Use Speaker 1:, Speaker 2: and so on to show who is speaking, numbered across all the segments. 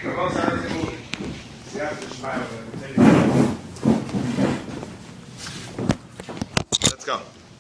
Speaker 1: Let's go.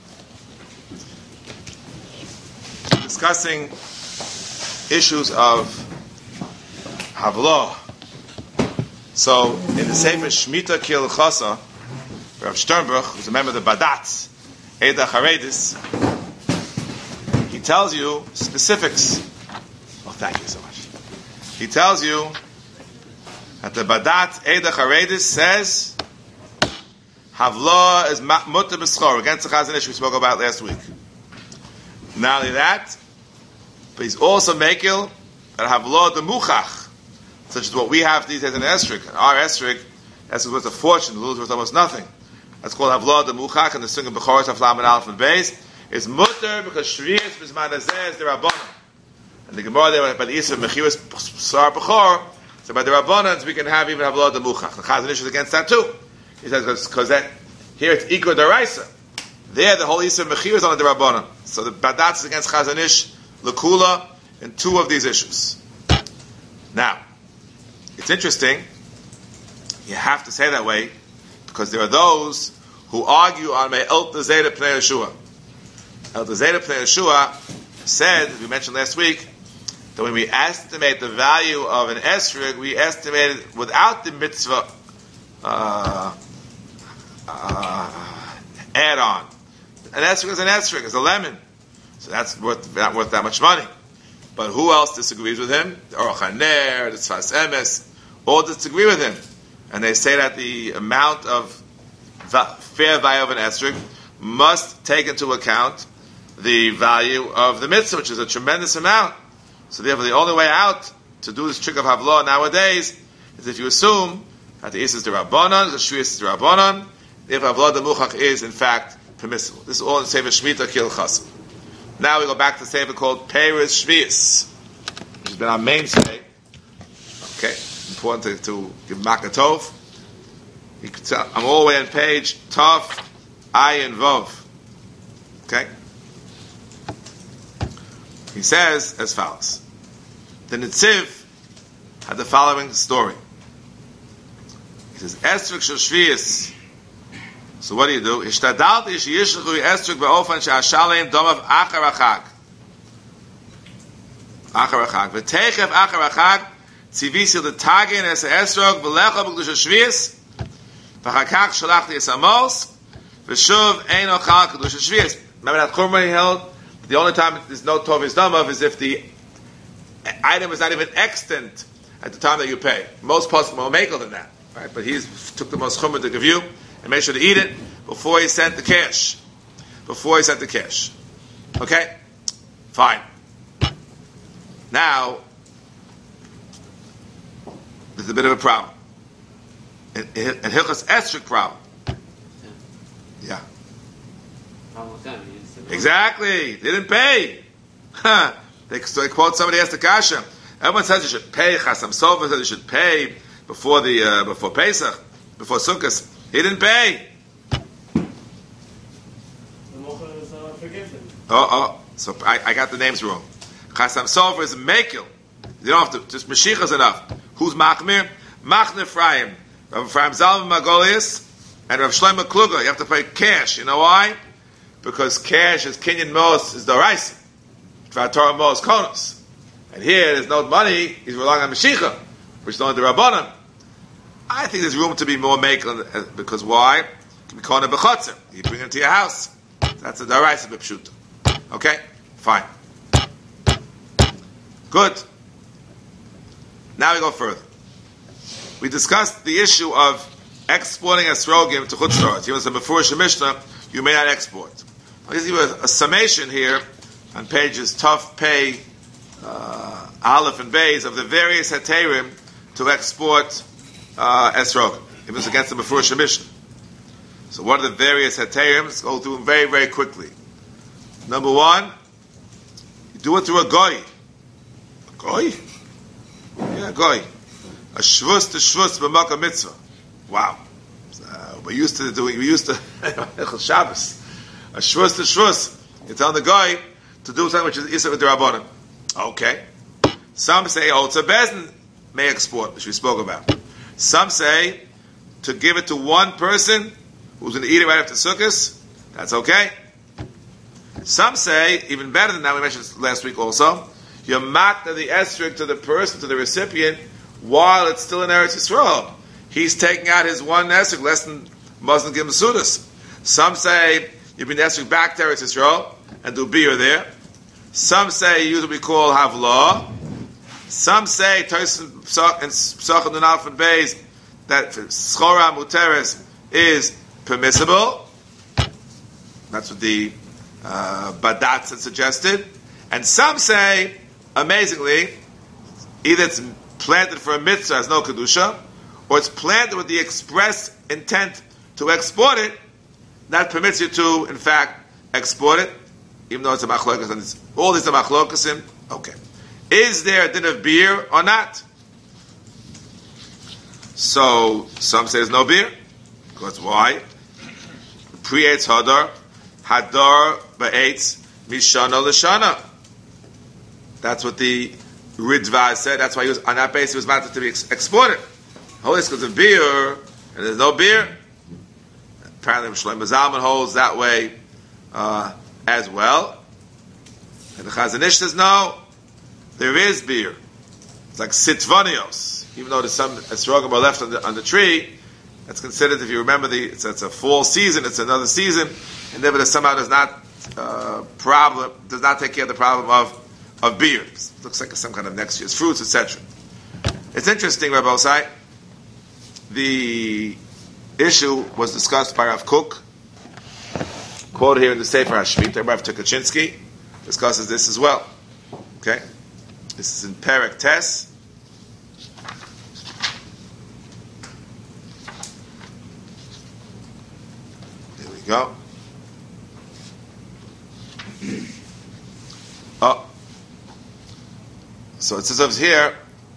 Speaker 1: Discussing issues of Havlah. So, in the Sefer Shemitah Kil Chasa, Rav Sternbuch, who's a member of the Badatz, Eida Charedis, he tells you specifics. Oh, thank you so much. He tells you that the Badatz Eida Charedis says Havlah is mutter b'schor, against the Chazon Ish we spoke about last week. Not only that, but he's also makil that Havlah the Muchach, such as what we have these days in Esrik. Our Esrik is worth a fortune, the Lula's worth almost nothing. That's called Havlah the Muchach, and the Singh of Bechoros of Lam and Alf and Beis is mutter because Shriyas Bizman Hazeh is the Rabbanon. And the Gemara there by the Yisra Mechiwas Sar Bechor, so by the Rabbanans we can have even Havlah the Muchach. The Chazon Ish is against that too. He says because that here it's Iko Daraisa. There the whole Yisra Mechiwas is on the Rabbanon. So the Badatz is against Chazon Ish, Lekula, in two of these issues. Now, it's interesting. You have to say that way because there are those who argue on El Tazeda Pnei Yeshua. El Tazeda Pnei Yeshua said, as we mentioned last week, that when we estimate the value of an esrog, we estimate it without the mitzvah add-on. An esrog is an esrog, it's a lemon. So that's not worth that much money. But who else disagrees with him? The Aruch HaNer, the Tzfas Emes, all disagree with him. And they say that the amount of fair value of an esrog must take into account the value of the mitzvah, which is a tremendous amount. So therefore, the only way out to do this trick of Havlah nowadays is if you assume that the Is is the Rabbanon, the Shvius is the Rabbanon, if Havlah the Muchach is in fact permissible. This is all in Sefer Shemitah Kil Chasa. Now we go back to the Sefer called Peiros Shvius, which has been our mainstay. Okay, important to give Makatov. I'm all the way on page Tov, Ayin Vov. Okay? He says as follows. The Netziv had the following story. He says, Esrik shel Shvius. So what do you do? Ishtadalti sheyishlechu esrog be'ofan she'ashaleim domav achar hachag. Achar hachag. V'teichef achar hachag tzivisi l'tagin es esrog v'lecha b'kedusha shvius v'chakach shalachti es amos v'shuv ein ochal kedusha shvius. Remember that Chumrah he held? The only time there's no Tovis Domav is if the item is not even extant at the time that you pay. Most possible more makel than that. Right? But he took the most Chumrah to give you and made sure to eat it before he sent the cash. Okay? Fine. Now, there's a bit of a problem. An Hilchos Esrog problem. Yeah. Exactly. They didn't pay. They quote somebody asked the kasha. Everyone says you should pay. Chasam Sofer says you should pay before Pesach, before Sukkot. He didn't pay.
Speaker 2: The mocha is forgiven.
Speaker 1: So I got the names wrong. Chasam Sofer is Mekel. You don't have to. Just Mashiach is enough. Who's Machmir? Machne Ephraim. Rav Ephraim Zalman Magolius and Rav Shlomo Kluger. You have to pay cash. You know why? Because cash is Kinyan Mos is Doraisa. Torah Mos Konos. And here there's no money, he's relying on Mashiach, which is only the Rabbanan. I think there's room to be more makel because why? You can be Kona B'chotzer. You bring him to your house. That's a Doraisa B'pshuta. Okay? Fine. Good. Now we go further. We discussed the issue of exporting esrogim to Chutz La'aretz. He was a Mefurish Mishnah, you may not export. I'll give you a summation here on pages Tov, Pei, Aleph, and Beis of the various heterim to export esrog. It was against the Mefurish Mishnah. So what are the various heterim? Let's go through them very, very quickly. Number one, you do it through a goy. A goy? Yeah, a goy. A shvus to shvus b'makam mitzvah. Wow. We used to Shabbos. A shvus to shvus. You tell the guy to do something which is Isser with the Rabbanim. Okay. Some say, it's a bezdin. may export, which we spoke about. Some say to give it to one person who's going to eat it right after Sukkot, that's okay. Some say, even better than that, we mentioned this last week also, you matna the esrog to the person, to the recipient, while it's still in Eretz Yisrael. He's taking out his one esrog, less than Muslim Gim Sudas. Some say you bring the esrog back to Eretz Yisrael and do beer there. Some say you use what we call havlah. Some say Tosin and Psach and Nunaf and Beis that Schora Muteres is permissible. That's what the Badatz had suggested. And some say, amazingly, either it's planted for a mitzvah as no kedusha, or it's planted with the express intent to export it. That permits you to, in fact, export it, even though it's a machlokas, and all these are machlokasim. Okay, is there a din of beer or not? So some say there's no beer. Because why? Pre-eitz hadar ba'etz mishana l'shana. That's what the Ridva said. That's why he was on that basis. He was meant to be exported. Holy because of beer, and there's no beer. Apparently, Shlomo Zalman holds that way as well. And the Chazon Ish says no, there is beer. It's like sitvanios, even though there's some esrogim are left on the tree. That's considered, if you remember, it's a fall season. It's another season, and nevertheless somehow does not take care of the problem of beer. It looks like some kind of next year's fruits, etc. It's interesting, Rabbi Osai. The issue was discussed by Rav Kook, quoted here in the Sefer HaShmita. Rav Tukachinsky discusses this as well. Okay, this is in Perek Tes. Here we go. Oh, so it says over here.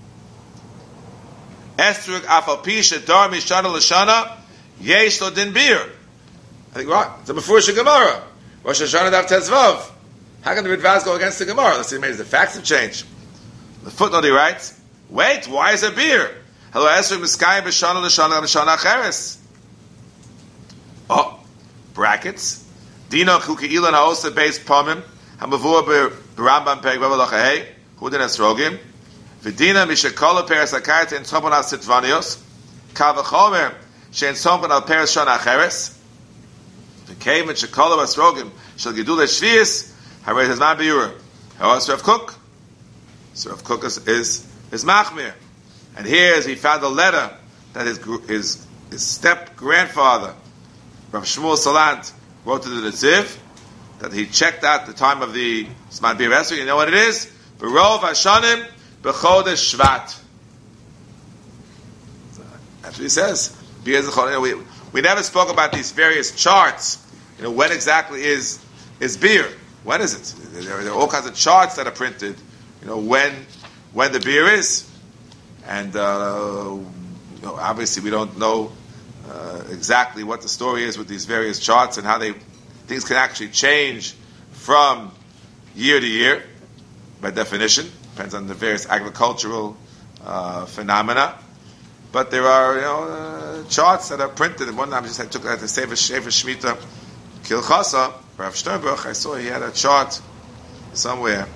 Speaker 1: Esrog afal pisha dar mishana l'shana yesh lo din beer. I think right. It's a mefurish Gemara. Rosh Hashanah daf tezvav. How can the Ridvaz go against the Gemara? Let's see, maybe the facts have changed. The footnote he writes, wait, why is there beer? Hello, Esrog miskayim b'shana l'shana l'shana acheres. Oh, brackets. Dino kuki'ilan ha'osa beis pomim hamavua b'rambam peg v'avalachahe hudin esrogim. V'dina mishakola peres akayt in tzomon al sitvanios kavachomer shein tzomon al peres shana acheres v'keim mishakola esrogim shel gidul shvius harei hazman biura. How is Rav Kook? So Rav Kook is machmir, and here as he found a letter that his step grandfather Rav Shmuel Salant wrote to the Netziv that he checked out the time of the Zman Bir Esrog. You know what it is? Berov Hashanim b'chodesh Shvat. That's what he says. We never spoke about these various charts. When exactly is beer? When is it? There are all kinds of charts that are printed. When the beer is, and obviously we don't know exactly what the story is with these various charts and how things can actually change from year to year by definition. Depends on the various agricultural phenomena. But there are charts that are printed. And one time I took that to Sefer Shemitah Kilchasa, Rav Sternberg. I saw he had a chart somewhere.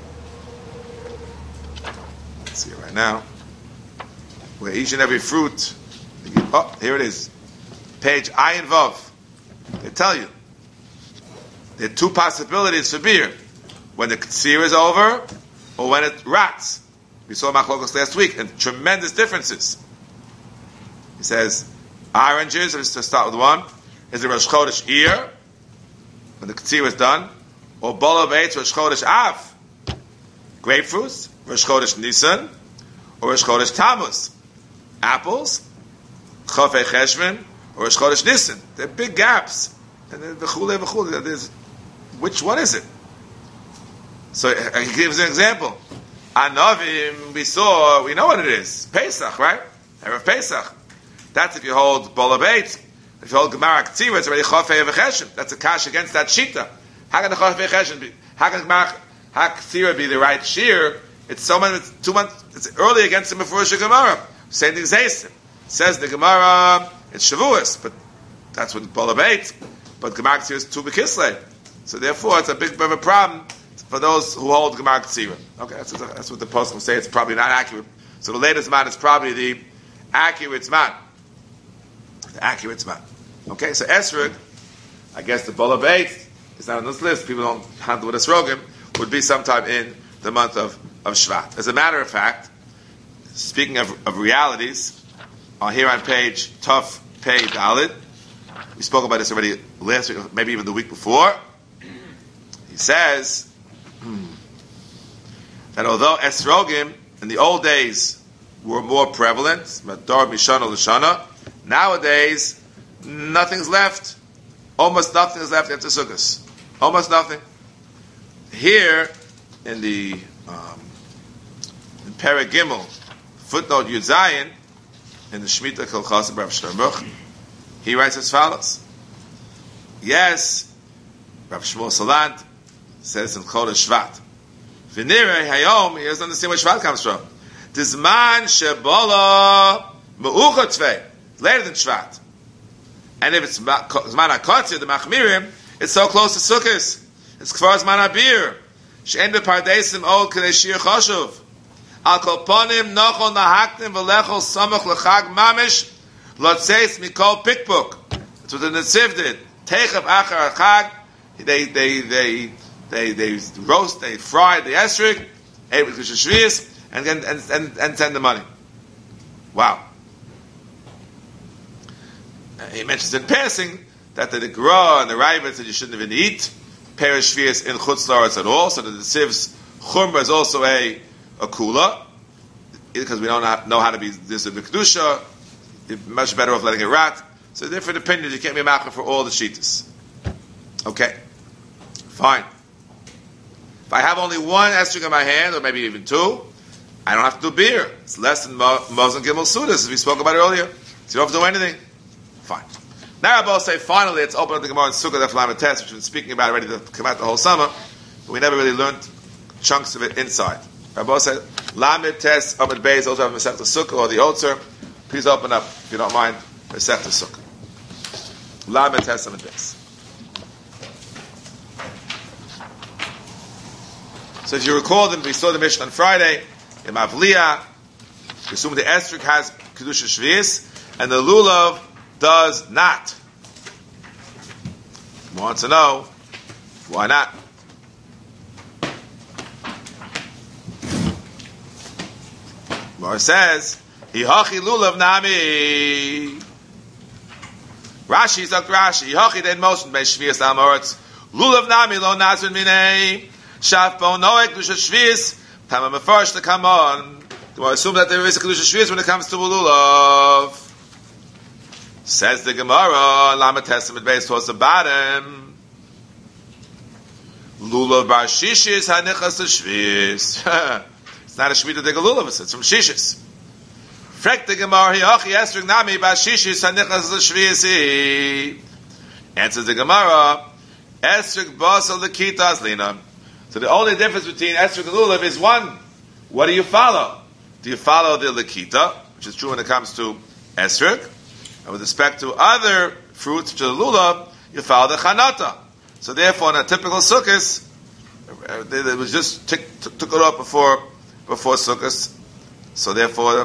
Speaker 1: Let's see it right now. Where each and every fruit. Oh, here it is. Page Ayin Vav. They tell you there are two possibilities for beer: when the Ktsir is over, or when it rots. We saw Machlokos last week, and tremendous differences. He says oranges. Let's start with one. Is it Rosh Chodesh Iyar, when the Ktsir is done, or Bolo Beitz Rosh Chodesh Av? Grapefruits, Rosh Chodesh Nisan, or Rosh Chodesh Tammuz? Apples, Chofei Cheshvan, or Rosh Chodesh Nisan? There are big gaps, and then v'chule. Which one is it? So he gives an example. Anavim, we know what it is. Pesach, right? Erev Pesach. That's if you hold Bolo Beitz. If you hold Gemara Ktsira, it's already Chofei V'Cheshem. That's a kash against that shita. How can the Chofei V'Cheshem be? How can Gemara Ktsira be the right shear It's 2 months. It's early against the Mefurish Gemara. Same thing Zaysim. Says the Gemara, it's Shavuos, but that's what the Pola ate. But Gemara Ksira is Tu B'Kislei. So therefore, it's a big bit of a problem for those who hold Gemara Ksira. Okay, that's what the post will say. It's probably not accurate. So the latest man is probably the accurate man. The accurate man. Okay, so Esrog, I guess the Pola ate is not on this list. People don't handle with Esrogim. Would be sometime in the month of Shvat. As a matter of fact, speaking of realities, here on page Tuf Pei Dalid, we spoke about this already last week, maybe even the week before. He says that although esrogim in the old days were more prevalent, Madar Mishana L'Shana, nowadays nothing's left. Almost nothing is left after Sukkot. Almost nothing. Here in the in Perek Gimel, footnote Yud Zayin, in the Shemitah Kolchas of Rav Sternbuch, he writes as follows. Yes, Rav Shmuel Salant says in Chodesh Shvat. V'nirei hayom, he doesn't understand where Shvat comes from. Tizman shebola me'ucha tvei, later than Shvat. And if it's Zman HaKotzir, the Machmirim, it's so close to Sukkot. It's Kfar Zman HaBir. She'en bepardesim od k'dei shir choshuv. Al kol ponim nochol nahaktim v'lechol samach l'chag mamish lotzeis mikol pikpuk. That's what the Netziv did. Teichav achar chag. They roast, they fry the esrog, ate with Shvius, and send the money. Wow. He mentions in passing that the Gra and the Ravid said you shouldn't even eat Perish Shvius in Chutz La'aretz at all, so that the Siv's Chumra is also a kula, because we don't know how to be this a B'Kedusha. You're much better off letting it rot. So different opinions, you can't be macher for all the Shitas. Okay. Fine. If I have only one esrog in my hand, or maybe even two, I don't have to do beer. It's less than Mos and Gimel Sudas, as we spoke about earlier. So you don't have to do anything. Fine. Now I'll say finally, let's open up the Gemara in Sukkot Daf Lamed Tes, which we've been speaking about already to come out the whole summer, but we never really learned chunks of it inside. Rabbi said, Lamed Tes Amud Beis, also have Masechta Sukkah or the Otzer. Please open up, if you don't mind, Masechta Sukkah. Lamed Tes Amud Beis. So if you recall, we saw the Mishnah on Friday in Mavliya. We assume the esrog has Kedusha Shvius, and the Lulav does not. Want to know why not? Mar says, "Hihachi Lulav Nami." Rashi is Rashi. Hihachi den motion by Shvius Amoritz. Lulav Nami lo Nazir Minei. Shaf bo noek Kedusha Shvius. Tama Mefarish to come on. Do I assume that there is a Kedusha Shvius when it comes to Lulav? Says the Gemara, Lamed Testament based towards the bottom. Lulav bar shishis hanichas shvis. It's not a shmita de lulav, it's from shishis. Frek the Gemara, hiachi esrog nami bar shishis hanichas shvis. Answers the Gemara, esrog basal lekitas lina. So the only difference between esrog and lulav is one. What do you follow? Do you follow the lekita, which is true when it comes to esrog? And with respect to other fruits, which are the lulav, you follow the chanata. So therefore, in a typical sukkos, they was just took it up before sukkos. So therefore,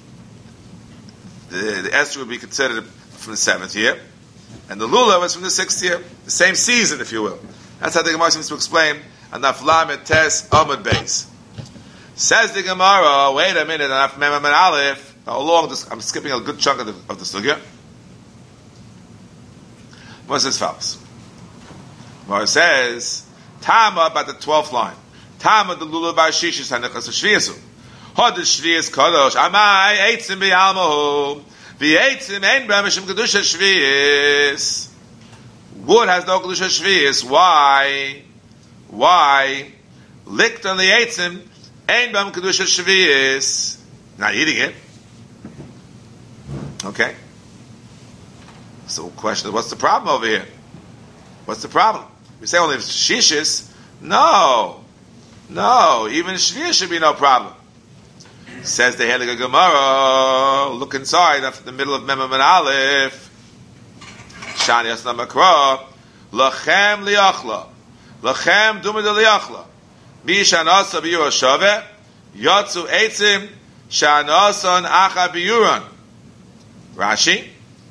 Speaker 1: the esrog would be considered from the 7th year, and the lulav was from the 6th year, the same season, if you will. That's how the Gemara seems to explain. Anaf lamed tes amud beis. Says the Gemara, wait a minute, anaf mem and aleph. How long? I'm skipping a good chunk of the sugya. What says follows? What says Tama about the 12th line. Tama the lulav bar shishis hanichas shviyasu. Hod shviyas kadosh amai eitzim b'almahu v'eitzim ein b'amishim kedusha shviyas. Wood has no kedusha shviyas. Why? Licked on the eitzim ein b'am kedusha shviyas. Not eating it. Okay. So the question is, what's the problem over here? What's the problem? We say only if it's shishis. No. No, even Shvir should be no problem. Says the Heliga Gemara, look inside after the middle of Memam and Aleph. Shani Asna Makra, Lachem Liachla, Lachem Dumid Liachla, Mishanasa Biyura Shave, Yotzu Eitzim, Shanasan Acha Biyuran. Rashi,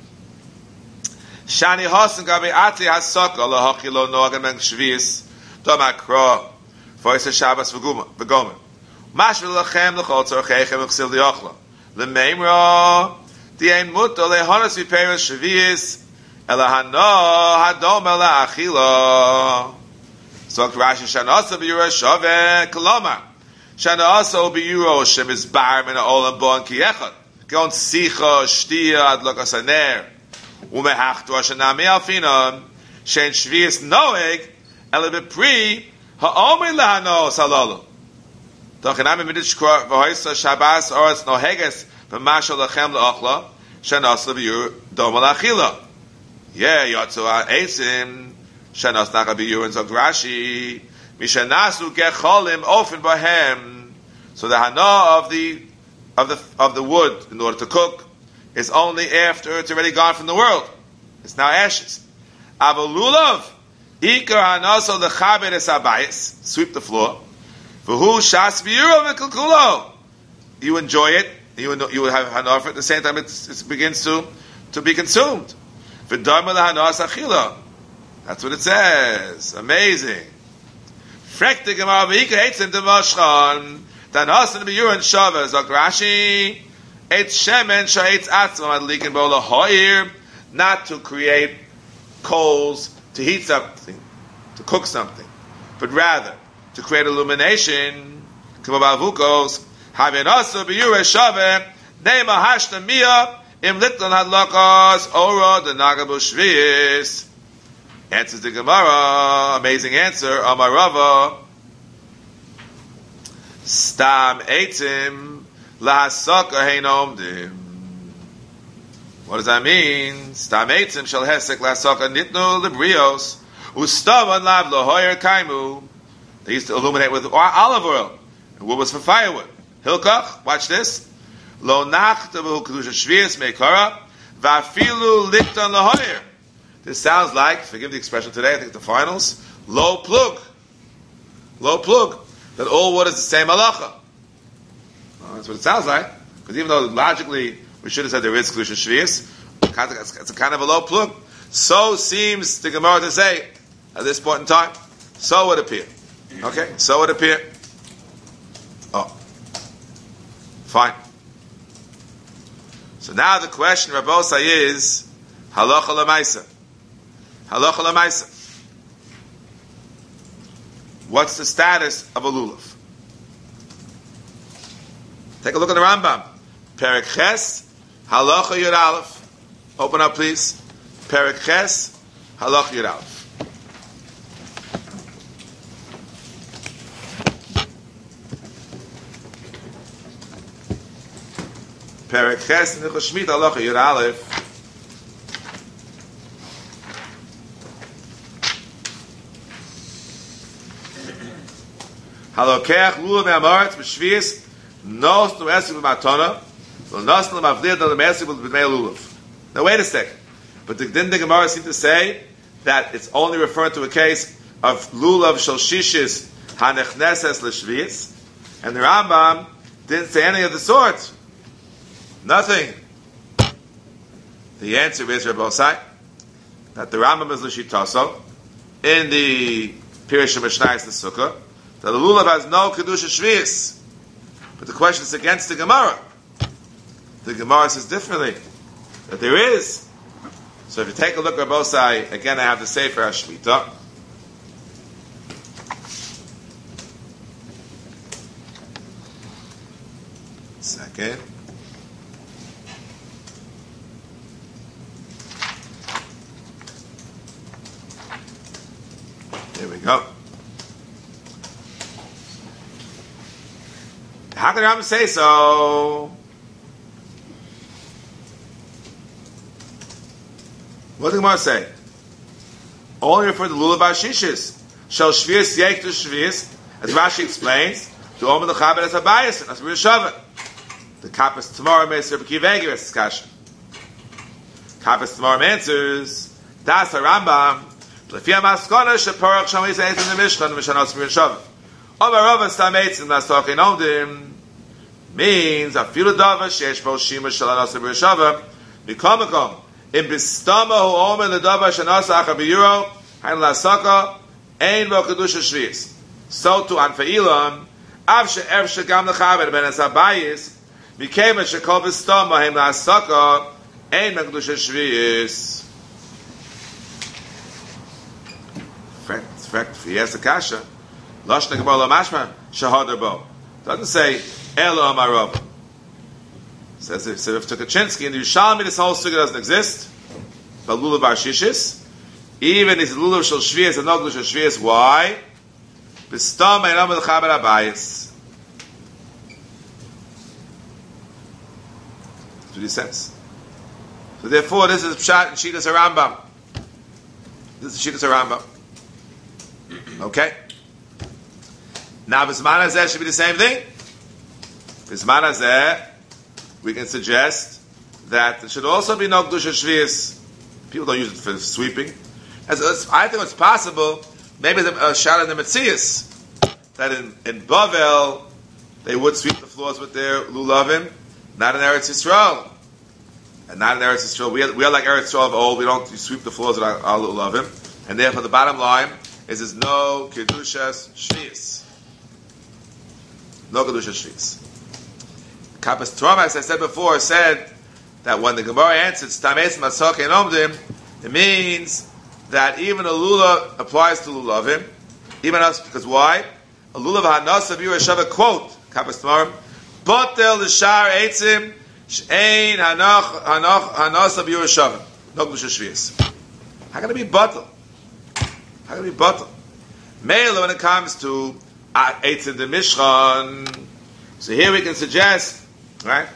Speaker 1: Shani Hasan Gabi Ati Hasaka, Lahachilo Noagam and Shvis, Domakra, Voice of Shabbos V'Gomer. Mashvil lachem l'chol tzorcheichem v'chsil diachla. L'meimra, di'ein muto lehonas v'peres shvi'is, elahano hadom ela'achila. So Rashi, Shanasa b'yura shaveh, kolomar. Shanasa b'yura shem izbar min ha'olam bo an ki echad. Gon sicha, shtiya, adlokas haner. Umehachtu ashanami alfinam, shein shvi'is noeg, ele b'pri, ha'omer lahano salalu. Dochinami midich kor v'hoisa Shabbos oretz noheges v'mashal lachem le'achla shenas le'biyur dom l'achila. Yeah, yotzu ha'etzim shenas nacha biyur and zog Rashi mishenasu gecholim ofen bahem. So the hana of the wood in order to cook is only after it's already gone from the world. It's now ashes. Avalulav ikar hanaso lechaber es habayis, sweep the floor. You enjoy it. You will have hana for it. At the same time, it begins to be consumed. That's what it says. Amazing. Not to create coals to heat something, to cook something, but rather to create illumination. K'mavavukos havenasa b'yure shave neima hashta mia im litlan hadlakas ora the nagabu shvius. Answers the Gemara. Amazing answer. Amarava stam eitim lahasaka heinomdim. What does that mean? Stam eitim shall hesek lahasaka nitnu librios ustavan lav lahoyer kaimu. They used to illuminate with olive oil. And wood was for firewood. Hilkach, watch this. Lo nachtavu kedusha shvius meikara va'afilu liktan lahoyer. This sounds like, forgive the expression today, I think the finals, low plug. Low plug. That all wood is the same halacha. Well, that's what it sounds like. Because even though logically we should have said there is kedusha shvius, it's a kind of a low plug. So seems the Gemara to say at this point in time. So would appear. Okay, so it appear. Oh, fine. So now the question, Rabbosa, is halacha l'maisa. Halacha l'maisa. What's the status of a lulav? Take a look at the Rambam. Perek Ches, halacha yud aleph. Open up, please. Perek Ches, halacha yud aleph. Perek Ches in the Shmita halacha yud aleph. Halokech lulav me'amaretz b'shvius nos no esik b'matona nos no mavlir no esik b'mei lulav. Now wait a second. But didn't the Gemara seem to say that it's only referring to a case of lulav shel shishis hanechneses l'shvius, and the Rambam didn't say any of the sort. Nothing. The answer is, Rabbosai, that the Rambam is l'shitaso in the Pirush Mishnayos the Sukkah, that the lulav has no kedusha shvius. But the question is against the Gemara. The Gemara says differently, that there is. So if you take a look at Rabbosai, again I have the Sefer HaShmita. Second. Here we go. How can the Rambam say so? What did the Gemara say? Only refer to lulav shishis. Shall shvius yek to shvius, As Rashi explains, to Omer L'Chaber as a bias, and that's Rishava. The Kappas tomorrow Meser B'Kivegi is Kasha. Kappas tomorrow answers, Das HaRambam, L'Fi HaMaskona Sheporach Shom Yisrael in the Mishkan, Mishanos Rishava. Omer Rava Stam Eitzim Nastokin Omdim, means Afilu Dava Shesh Bo Shima Shalanos Rishava, Mikomakom, in Bistama Hu Omer the Dava Shanasa Acha B'Yuro, Hain Lasaka, Ein Bo Kedusha Shvius. So to Anfeilam, Av She'ev Shegam L'Chaber Ben Es HaBayis, Mikema Shekol Bistama Hain Lasaka, Ein Bo Kedusha Shvius. In fact, if he has a kasha, Lashna Gemara Lamashma Shahadar Bo. Doesn't say Elo Amarov. Says if Tukachinsky in the Yerushalmi, this whole sugya doesn't exist. But Lulav Arshishis, even if Lulav Shal Shvius and Noglu Shal Shvius, why? B'stam Ein Amel Chaber Abayis. That's what he says. So therefore, this is Pshat and Shitas HaRambam. This is Shitas HaRambam. Okay? Now, Bisman Hazeh should be the same thing. Bisman Hazeh, we can suggest that it should also be no Kedusha Shvius. People don't use it for sweeping. I think it's possible, maybe a shot in the Metzias, that in Bavel, they would sweep the floors with their lulavim, not in Eretz Yisrael. And not in Eretz Yisrael. We are like Eretz Yisrael of old, we don't sweep the floors with our lulavim. And therefore, the bottom line is there's no Kedushas Shvius. No Kedushas Shvius. Kappas Torah, as I said before, said that when the Gemara answered Stames Masok and Omdim, it means that even a lulav applies to lulavim, even us, because why? A lulav hanasa b'Yerushav quote Kappas Torah, Botel l'shar eitzim she'ein hanasa b'Yerushav. No Kedushas Shvius. How can it be botel? How can it be botel? Mele when it comes to eitzim the Mishkan. So here we can suggest. Right?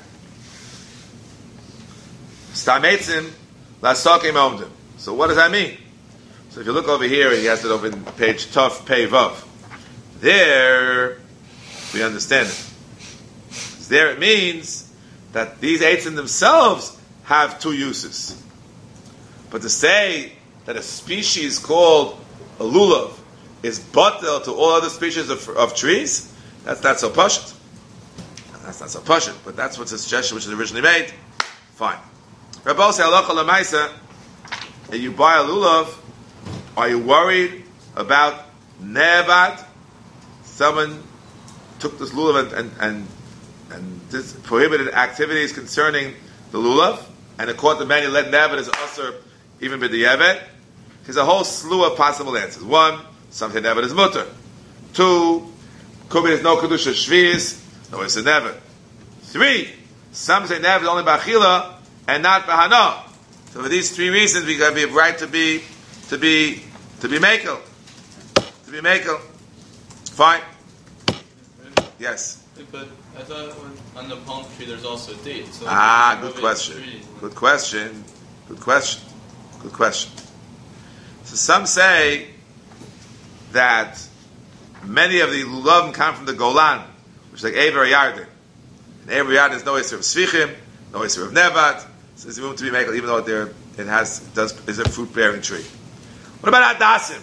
Speaker 1: Stam Eitzim Lasakim Omdim. So what does that mean? So if you look over here, he has it over in page Tuf Pei Vav. There, we understand it. There it means that these Eitzim themselves have two uses. But to say that a species called a lulav is batel to all other species of trees, that's not so pashut. That's not so pashut, but that's what's a suggestion which is originally made. Fine. Rabbi say halacha lemaisa, and you buy a lulav, are you worried about nevad? Someone took this lulav and this prohibited activities concerning the lulav, and according to many, let nevad is usher even b'di'evet. There's a whole slew of possible answers. One, something nevad is mutter. Two, could be there's no kedusha shvius. No, it's a never. Three, some say never is only b'achila and not b'hana. So for these three reasons, we have a right to be mekel. To be mekel. Fine. Yes.
Speaker 2: But I thought on the palm tree there's also a date. So
Speaker 1: good question. Good question. Good question. Good question. So some say that many of the lulavim come from the Golan, which is like Ever Yarden. And Ever Yarden is no Isser of Svichim, no Isser of Nevat. So it's room to be made, even though is a fruit bearing tree. What about Hadassim?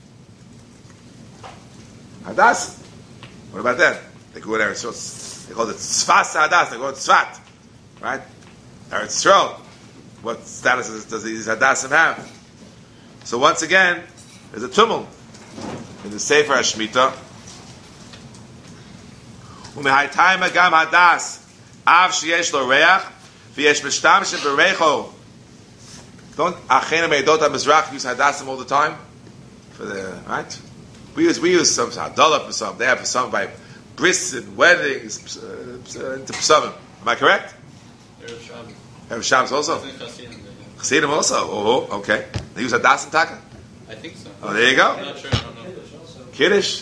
Speaker 1: Hadassim. What about that? They go there. So they call it Tzfas Hadas. They call it Tzfat, right? Eretz Yisrael. What status does these Hadassim have? So once again, there's a tumult in the Sefer HaShemitah. Umehaytayim gam hadas av sheyesh lo reach v'yesh mishtamshim b'reicho. Don't Achena Meidot HaMizrach use hadassim all the time for the right? We use some hadallah for some. They have for some by bris and weddings into psavim. Am I correct? Erev Shabbos also. Chassidim also. Oh, okay. They use hadassim taka.
Speaker 2: I think so.
Speaker 1: Oh, there you go.
Speaker 2: I'm not sure. I don't know.
Speaker 1: Kiddush.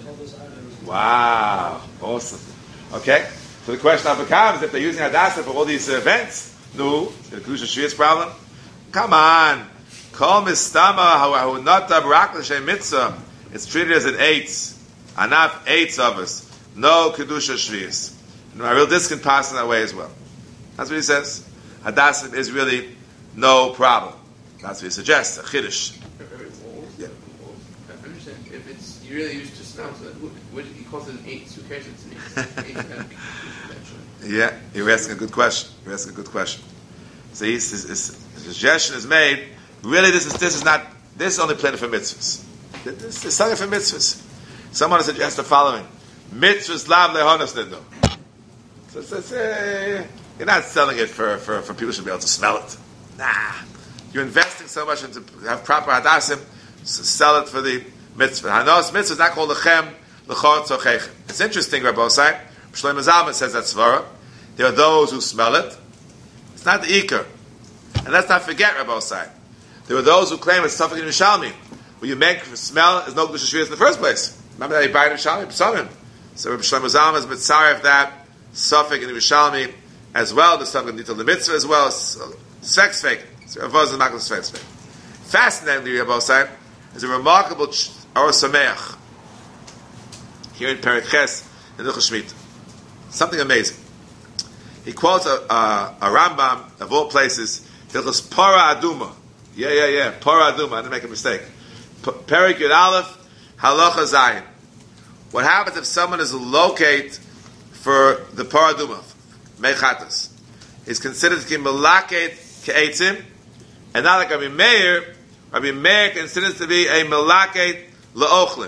Speaker 1: Wow, awesome. Okay, so the question now becomes if they're using Hadassah for all these events, no, the Kedusha Shvius problem. Come on, Kol Mistama Hu Natab Rak L'Shem Mitzvah. It's treated as an eitz Anaf 8 tzavas, no kedusha shvius. And my real disc can pass in that way as well. That's what he says. Hadassim is really no problem. That's what he suggests. A chiddush.
Speaker 3: Yeah. I understand. If it's you really used to smell, so what he calls it an 8. Who cares if it's an 8? 8 gotta be eventually.
Speaker 1: Yeah, you're asking a good question. So his suggestion is made. Really, this is only planted for mitzvahs. This is something for mitzvahs. Someone suggests the following: mitzvahs lav lehonos nidu. So you're not selling it for people who should be able to smell it. Nah, you're investing so much into have proper hadassim. Sell it for the mitzvah. Hanos mitzvah is not called lechem lechor tzochem. It's interesting, Rabbi Osai. Shlomo Zalman says that svara. There are those who smell it. It's not the ikar. And let's not forget, Rabbi Osai. There are those who claim it's Safek in Yerushalmi. What you make for smell is no Kedusha Shvius in the first place. Remember that he bought in Yerushalmi, Psalm. So Rabbi Shlomo Zalman is mitzaref that Safek in Yerushalmi as well. The Safek in the mitzvah as well. Svek. So Ravos is Makos Svek. Fascinatingly, Rabbi Osai, is a remarkable Or Sameach here in Perek Ches in Hilchos Shmita. Something amazing. He quotes a Rambam of all places, Hilchos Para Aduma. Yeah. Para Aduma. I didn't make a mistake. Perek Yud Aleph, Halacha Zayin. What happens if someone is locate for the Para Aduma, Mechatas, is considered to be Melaket Ke'etzim, and not like Rabbi Meir. Rabbi Meir considers to be a Melaket La'ochlin.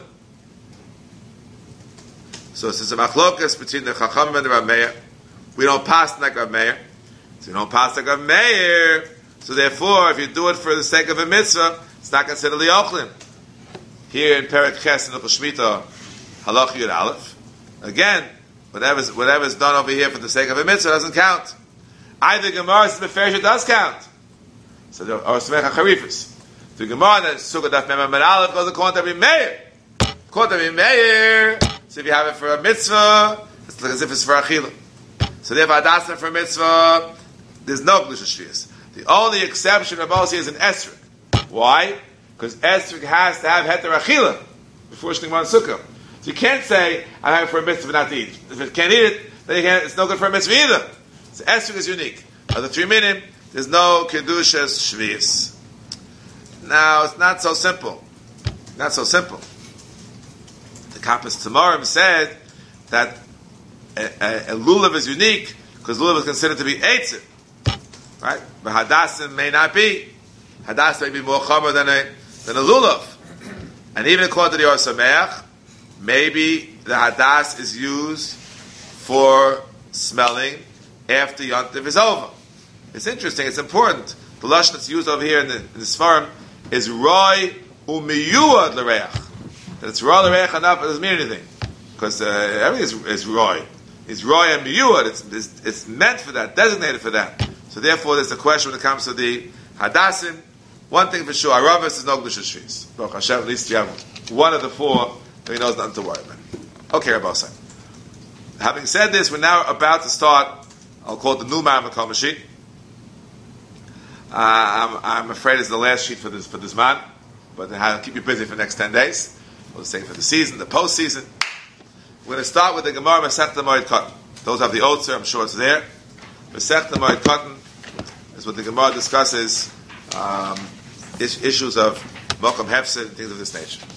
Speaker 1: So it's a machlokas between the Chacham and the Rabbi Meir. We don't pass like Rabbi Meir. So we don't pass like Rabbi Meir. So therefore, if you do it for the sake of a mitzvah, it's not considered li'ochlin. Here in Perek Ches in Hilchos Shmita, Halach Yud Aleph, again, whatever's done over here for the sake of a mitzvah doesn't count. Either Gemara says Beferish does count. So the or Smecha Charifus. The Gemara that Sukkah Daf Mem Amud Aleph goes according to Rabbi Meir. According to Rabbi Meir. So if you have it for a mitzvah, it's like as if it's for achila. So therefore, hadassim for a mitzvah, there's no kedusha shvius. The only exception of Moshe is an esrog. Why? Because esrog has to have heter achila before shting on sukkah. So you can't say I have it for a mitzvah not to eat. If it can't eat it, then it's no good for a mitzvah either. So esrog is unique. Other 3 minim, there's no kedusha shvius. Now it's not so simple. Not so simple. The Kappas Tamarim said that a lulav is unique because lulav is considered to be eitzim, right? But hadassim may not be. Hadassim may be more chamer than a lulav. And even according to the Or Sameach, maybe the hadas is used for smelling after Yontif is over. It's interesting. It's important. The lashon that's used over here in the Sfarim is roi umiyuad l'reach. That it's roi l'reach enough, it doesn't mean anything because everything is roi. It's roi and miyuad. It's meant for that, designated for that. So therefore, there's a question when it comes to the hadassim. One thing for sure, Aravis is no kedusha shvius. Baruch Hashem, at least you have one of the 4 that he knows nothing to worry about. Okay, Rabbi Osai. Having said this, we're now about to start. I'll call it the new Ma'amad Kamashi. I'm afraid it's the last sheet for this man, but I'll keep you busy for the next 10 days. We'll say for the season, the post-season. We're going to start with the Gemara Masechta Moed Katan. Those have the Otzer, I'm sure it's there. Masechta Moed Katan is what the Gemara discusses, issues of Mokum Hefsid and things of this nature.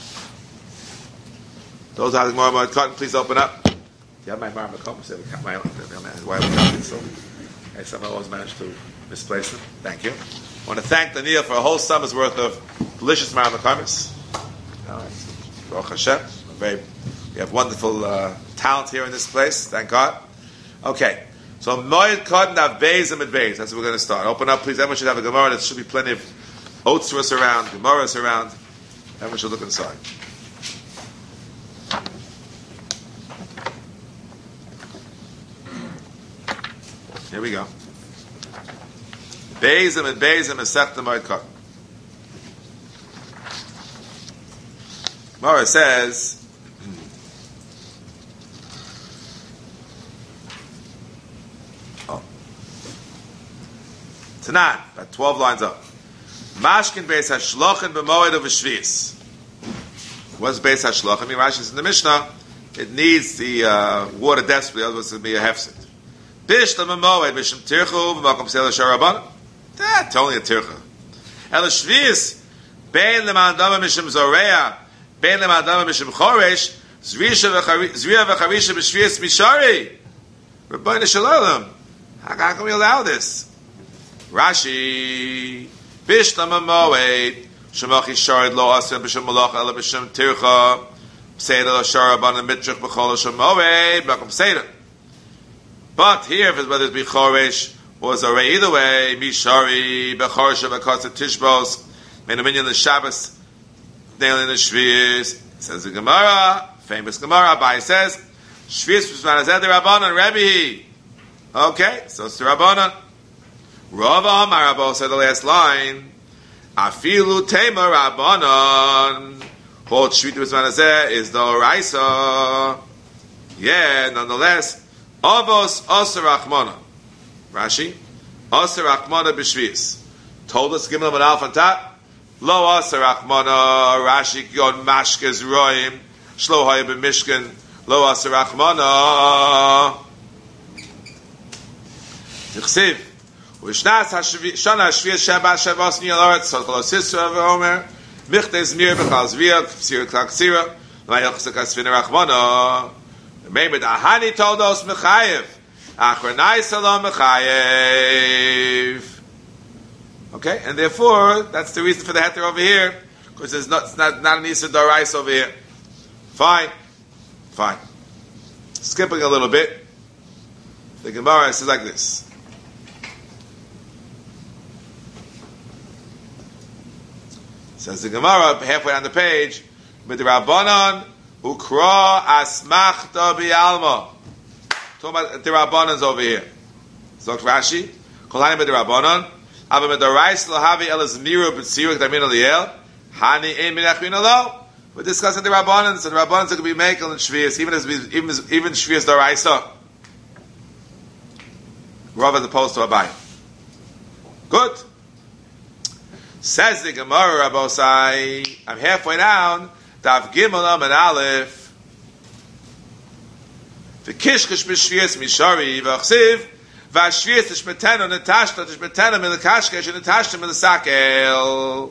Speaker 1: Those who have the Gemara Moed Katan, please open up. Do you have my Gemara Moed Katan? Why are we copied so? I somehow always managed to misplace them. Thank you. I want to thank Daniel for a whole summer's worth of delicious Gemara Moed Katan. Baruch Hashem. We have wonderful talent here in this place. Thank God. Okay. So, Moed Katan Av Beis and Beis. That's what we're going to start. Open up, please. Everyone should have a Gemara. There should be plenty of Otzros around, Gemaras around. Everyone should look inside. Here we go. Beis and Beis and Masechta Moed Katan. Gemara says, Tanan, about 12 lines up. Mashkin Beis HaShlochin b'moed of Shvius. What's Beis HaShlochin? Rashi says in the Mishnah, it needs the water desperately, otherwise it's going to be a hefset. Bishlam Moed, Bishlam Tirchu, V'makom Sela Sharabana. That's only a Tircha. El Shvius, Bein Lemandama Mishim Zorea, Bein Lemandama Mishim Choresh, Zriya V'charisha B'Shvius Mishari. Rabbeinu Shalom. How can we allow this? Rashi, Bishlam Moed, Shemachi Sharid Lo Asir B'Shem Malach Ela B'Shem Tircha, Pseida Sharabana Mitrich B'Chol Shem Moed, V'makom Sela. But here, whether it be Choresh or Zarei, either way, Mishari, Bechorsha, Bekotza, Tishbos, made a minion the Shabbos, nailing the Shvius. Says the Gemara, famous Gemara, Abai says, Shvius was Manazed the Rabbanon, Rebbe. Okay, so it's the Rabbanon. Rava Marabo said the last line, Afilu Tema Rabbanon. Hold Shvius was Manazed is the Oraisa. Yeah, nonetheless, Avos Aser Rachmana. Rashi, Aser Rachmana b'Shvius. Told us, Gimel and Alf on top. Lo Aser Rachmana. Rashi Yon Mashkes Roim. Shlo Haya b'Mishkan. Lo Aser Rachmana. Tichsiv. U'ishnas Shana Shvius Sheba Shavas Niyal Aretz. Sotchol Sisra v'Omer. Michte Zmir b'Chal Zviyah. Ksira Klak Ksira. V'ayachzak Asvina Rachmana. Remember, the Ahani told us Mechayev. Achronai Salam Mechayev. Okay, and therefore, that's the reason for the heter over here, because it's not an Issa Dorais over here. Fine. Skipping a little bit. The Gemara says like this. Says the Gemara, halfway down the page, with the Rabbanon, Ukra asmachta bi'alma. Talking about the Rabbanans over here. So Rashi, Kolanim b'Rabbanan, Ava medarais lahavi elas miru b'tziru k'damin aliyel, hani ein minachmin alo. We're discussing the Rabbanans, and the Rabbanans are going to be makel and shvius, even shvius daraisa. Rav as opposed to Abai. Good. Says the Gemara, Rabbosai, I'm halfway down. Dav Gimel Amid Aleph. V'kishkish b'shvius mishari v'achsiv v'ashvius t'shmetenu netashta t'shmetenu milakashkesh netashta milasakel.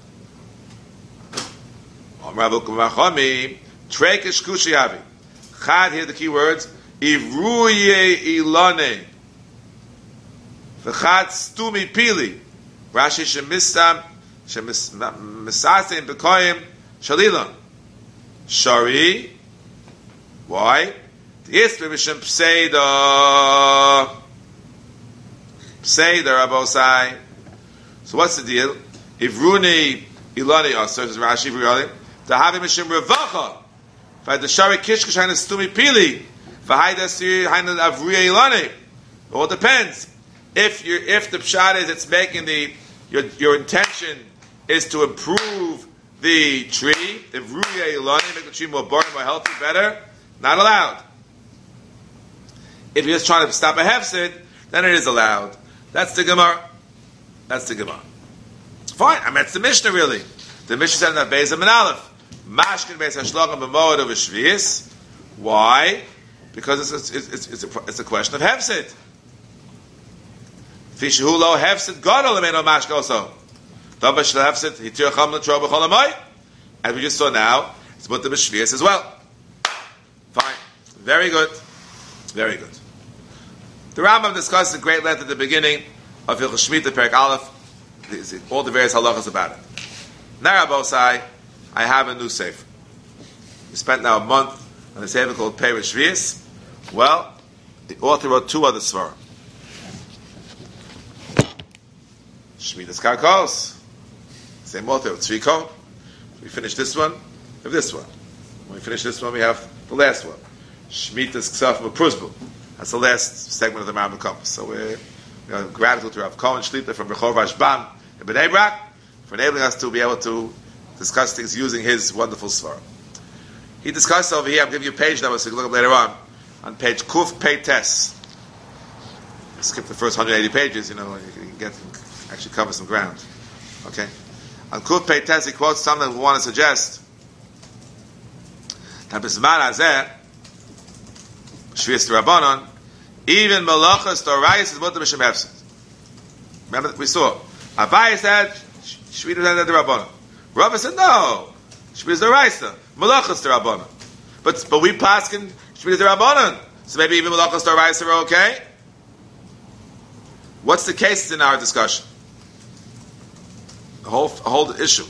Speaker 1: Rav Ukamachami Trekish Kushiyavi. Chad, here the key words. Ivruye ilane v'chad stumi pili. Rashi shemistam shemisasim b'koyim Shalila. Shari. Why? The Yisra Mishim Pseida. Pseida, Rabbosai. So what's the deal? Ivruni Ilani Asar, says Rashi Vriyalim. Tahavi Mishim Revacha. V'ad Shari Kishkish Haina Stumi Pili. V'haida Siri Haina Avriya Ilani. It all depends. If the pshat is it's making your intention is to improve the tree, if Ruya Ilani, make the tree more boring, more healthy, better, not allowed. If you're just trying to stop a hefsid, then it is allowed. That's the Gemara. Fine, I mean, it's the Mishnah really. The Mishnah said in that Beis and Aleph, Mashkin Beis Hashlagam B'moed of Shvius. Why? Because it's a question of hefsid. Fishu lo hefsid gadol lemeno mashka also. As we just saw now, it's put the B'Shvius as well. Fine. Very good. The Rambam discussed in great length at the beginning of Hilchos Shmita, Perek Aleph, all the various halachas about it. Now, Rabbosai, I have a new sefer. We spent now a month on a sefer called Perek Shvius. Well, the author wrote two other svarim. Shmitas Karkos. Same author, Tzviko. We finish this one, we have this one. When we finish this one, we have the last one. Shmitas Ksaf Prusbul. That's the last segment of the Rambam Compass. So we're gratitude to Rav Cohen Shlita from Rehov Rashbam in Bnei Brak for enabling us to be able to discuss things using his wonderful svarim. He discussed over here, I'm giving you a page numbers so you can look up later on page Kuf Pei Tes. Skip the first 180 pages, you can actually cover some ground. Okay? On Kuf Pei Tes, he quotes something we want to suggest that Bisman Hazeh, Shvius Rabbanon, even Malachas Torayis is Mutter B'Shem Hefsed. Remember we saw. Abaye said Shvius is the Rabbanon. Rava said no. Shvius is the Raisa. Malachas the Rabbanon. But we paskin Shvius is the Rabbanon. So maybe even Malachas the Raisa are okay. What's the case in our discussion? A whole issue.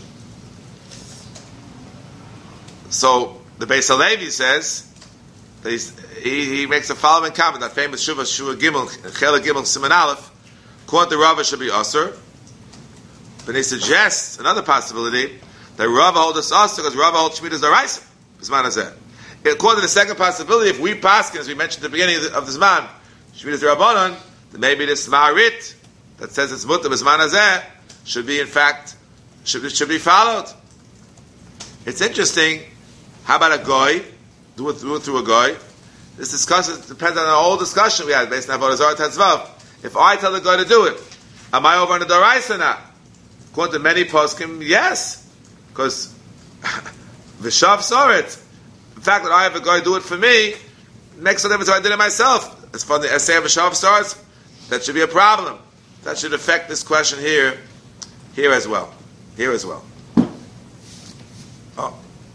Speaker 1: So the Beis Halevi says that he makes the following comment, that famous Shuvah Gimel, Chela Gimel Siman Aleph, according to Rava should be Asur, but he suggests another possibility that Rava holds us Asur because Rava holds Shemitah D'Oraisa. Bisman Hazeh. According to the second possibility, if we paskin, as we mentioned at the beginning of the Zman, Shemitah D'Rabbanan, then maybe this Ma'arit that says it's Mutter Bisman Hazeh should be in fact should be followed. It's interesting. How about a goy? Do it through a goy. This discussion depends on an old discussion we had based on Avodah Zarah Tetzvav. If I tell the goy to do it, am I over on the D'Oraisa or not? According to many poskim, yes, because Vishav saw it. In fact, that I have a goy do it for me makes no difference if I did it myself. As far as the essay of Vishav starts, that should be a problem. That should affect this question here as well. Here as well. Oh.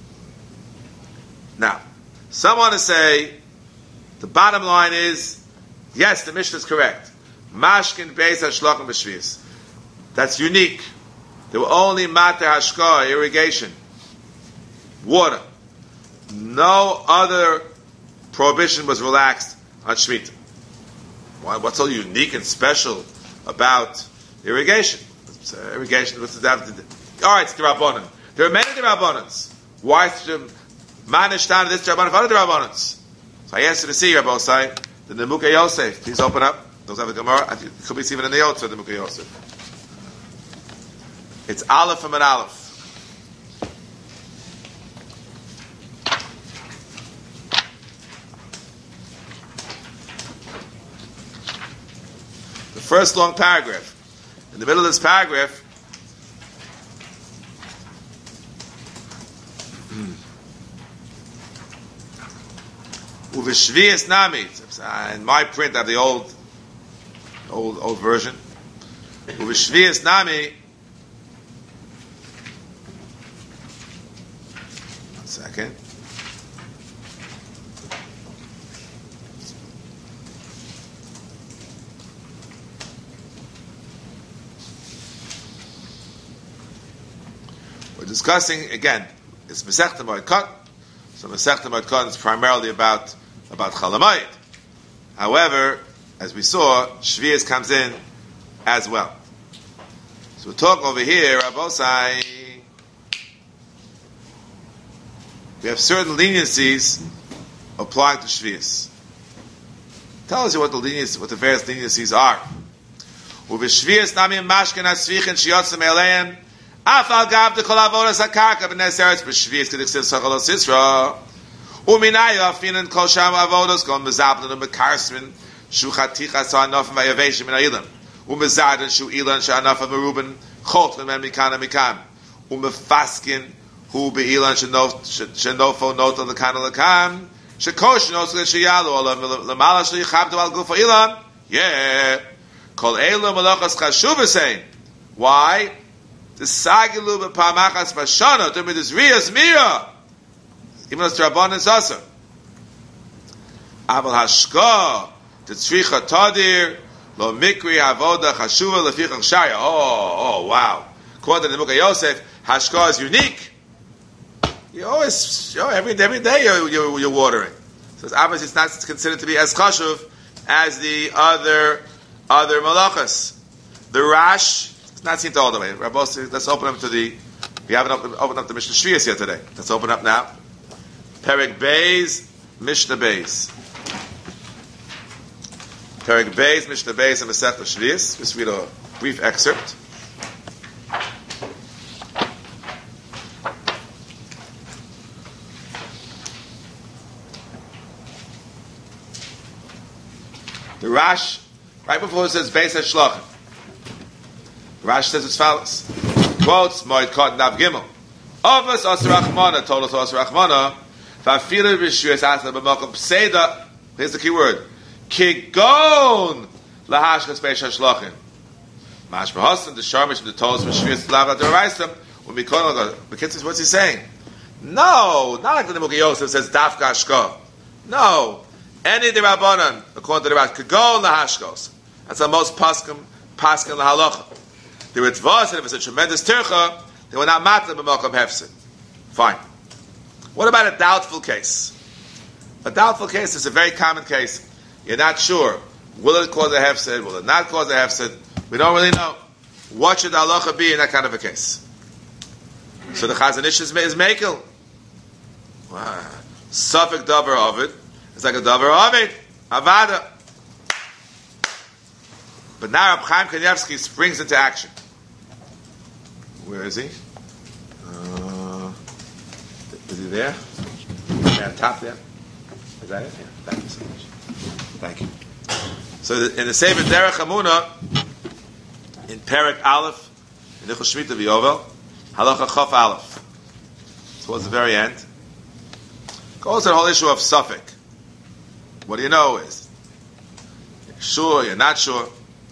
Speaker 1: Now, some want to say the bottom line is yes, the Mishnah is correct. Mashkin beis hashlochim b'shvius. That's unique. There were only mater hashka, irrigation, water. No other prohibition was relaxed on Shemitah. What's so unique and special about irrigation? Irrigation, what's the all right, it's the Rabbanan. There are many Rabbanans. Why manish down this Rabbanan for other Rabbanans? So I asked you to see, Rabbi Osai, the Nemuka Yosef. Please open up. Those have a Gemara. I think it could be even in the Yotzer, the Nemuka Yosef. It's Aleph from an Aleph. The first long paragraph. In the middle of this paragraph, Uveshvius Nami. In my print, I have the old version. Uveshvius Nami. One second. We're discussing again. It's Masechta Moed Katan. So Masechta Moed Katan is primarily about Chalamayit. However, as we saw, Shvius comes in as well. So we're talking over here, Rabosai. We have certain leniencies applying to Shvius. Tell us what the various leniencies are. Uveshvius nami mashken asvichin shiyotzim eleim. Afal gav de kol avodas hakarka b'nes eretz b'shvius k'diksiv sachal osisra. Uminay afinan kol sham avodas kol mezablan u'mekarsmin shu chatichas ha'anofim v'yaveshim min ha'ilam. Umezardan shu ilan sha'anofim v'ruben chot v'men mikan ha'mikan. Umefaskin hu be'ilan shenofo noto l'kan l'kan. Shekosh noto l'shiyalu olam l'mala sh'yichabdu al gufo ilan. Yeah. Kol elu malachas chashuv v'sein. Why? The sagilu b'pamachas v'shana, to me this riyas mira, even though it's Rabban is also. Aval hashka, the tzricha tadir, lo mikri avoda chashuva lefichach shaya. Oh, wow. According to the Nemuka Yosef, hashka is unique. You always, every day you're watering. So obviously it's not considered to be as chashuv as the other malachas. The Rash, not seen to all the way. Rabbi, let's open up to we haven't opened up the Mishnah Shvius yet today. Let's open up now. Perek Beis, Mishnah Beis. Perek Beis, Mishnah Beis, and Masechta Shvius. Just read a brief excerpt. The Rash, right before it says Beis HaShlachim, Rash says as follows. Quotes, Moed Katan Nav Gimel. Ovas Asar Rachmana, told us Asar Rachmana, Vafila Rishuyas Asla B'Makom Pseida, Here's the key word. Kigon lahashkas beish hashlachim. Mash b'hosan, the sharmish, the tolos, v'shvius, l'avla, the reistem, u'mikon, what's he saying? No, not like the Nimukei Yosef says, dafka hashka. No. Any of the Rabbanan, according to the Rabbanan, kigon lahashkos. That's the most paskim lahalacha. The Ritvah said if it's a tremendous tircha, they will not matter b'malkam hefsid. Fine. What about a doubtful case? A doubtful case is a very common case. You're not sure. Will it cause a hefsid? Will it not cause a hefsid? We don't really know. What should the halacha be in that kind of a case? So the Chazon Ish is mekel. Wow. Suffolk davar ovid. It's like a davar ovid. Avada. But now Reb Chaim Kanievsky springs into action. Where is he? Is he there? Yeah, top there. Is that it? Yeah. Thank you so much. Thank you. So in the Sefer Derech Hamuna, in Perek Aleph, in Nichos Shmita V'Yovel, Halacha Chof Aleph, towards the very end, goes to the whole issue of Suffolk. What do you know is, you're sure, you're not sure.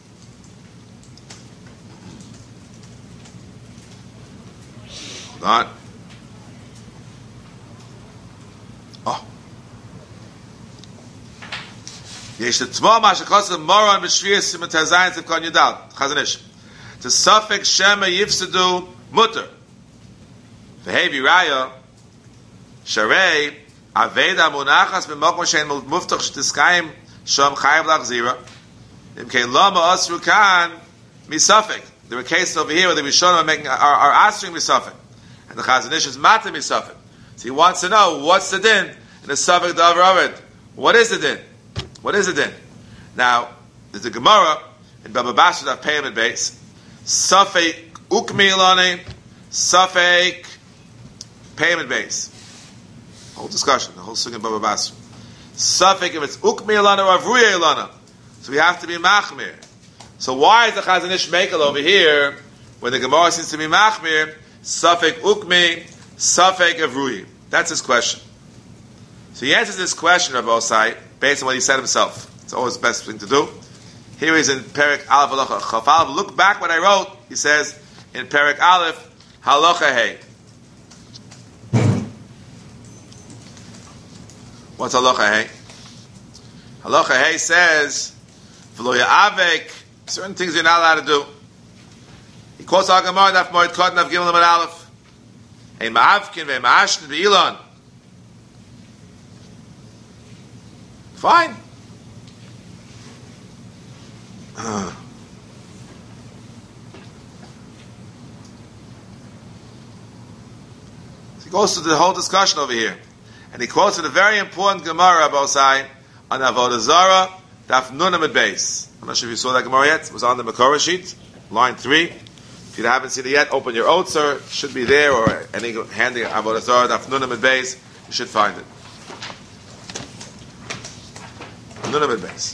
Speaker 1: Hold on. Oh. Yesh t'tzmo ma shekotzah moron b'shviyas simatazayin tzivkon yudal. Chazon Ish. To Suffolk shema yifsedu mutter. V'hei v'raya sharei aveda munachas b'mokom shein muftach sh'tiskayim shom chayav lachzira. Im kein lama osru kan mi Suffolk. There were cases over here where the Rishonim are answering mi Suffolk. And the Chazon Ish is matter mi Suffolk. So he wants to know what's the din in the Suffolk davar ovid. What is the din? What is the din? Now, there's a Gemara in Baba Basra that payment base. Suffolk ukmi ilani, Suffolk payment base. Whole discussion, the whole sugya in Baba Basra. Suffolk if it's ukmi ilana or avruya ilana. So we have to be machmir. So why is the Chazon Ish mekel over here when the Gemara seems to be machmir? Suffolk ukmi, Suffolk avruya. That's his question. So he answers this question, Rabbi Osai, based on what he said himself. It's always the best thing to do. Here he's in Perek Aleph Halacha Chaf Aleph. Look back what I wrote. He says in Perek Aleph Halacha Hey. What's Halacha Hey? Halacha Hey says V'lo ya'avek, certain things you're not allowed to do. He quotes Al Gemara Daf Moed Kod Daf Gimel Amud Aleph. Hey ma'avkin ve ma'ashn ve'ilan. Fine. So he goes to the whole discussion over here, and he quotes a very important Gemara about Osai on Avodah Zarah, Daf Nun Amud Beis. I'm not sure if you saw that Gemara yet. It was on the Makora sheet, line 3. If you haven't seen it yet, open your Otzer. It should be there, or any handy Avodah Zarah, Daf Nun Amud Beis. You should find it. Nun Amud Beis.